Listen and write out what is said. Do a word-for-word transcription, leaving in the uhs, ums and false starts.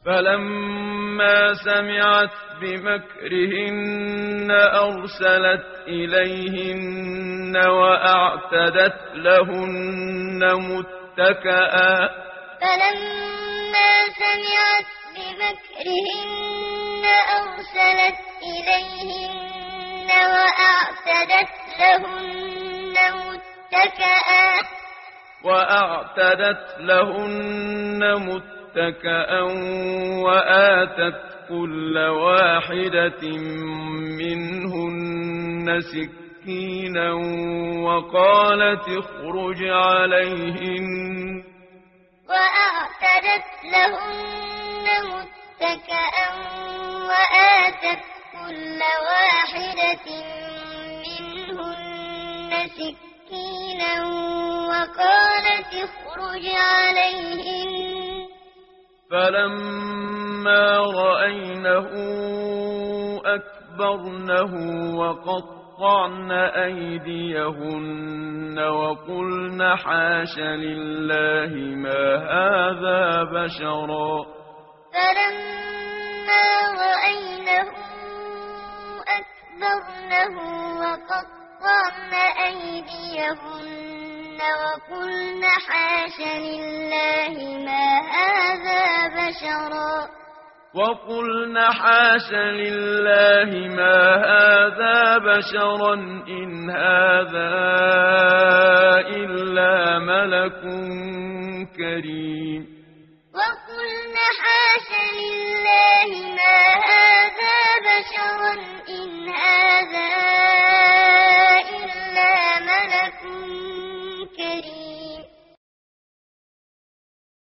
فلما سمعت بمكرهن أرسلت إليهن وأعتدت لهن متكئا فلما سمعت بمكرهن أرسلت إليهن وأعتدت لهن متكئا وأعتدت لهن متكئا وآتت كل واحدة منهن سكينا وقالت اخرج عليهن وأعتدت لهن متكئا وآتت كل واحدة منهن سكينا وقالت اخرج عليهن فلما رأينه أكبرنه وقطعن أيديهن وقلن حاش لله ما هذا بشرا فلما رأينه أكبرنه وقطعن أيديهن وقلن حاش لله ما هذا بشرا وقلن حاش لله ما هذا بشرا إن هذا إلا ملك كريم وقلن حاش لله ما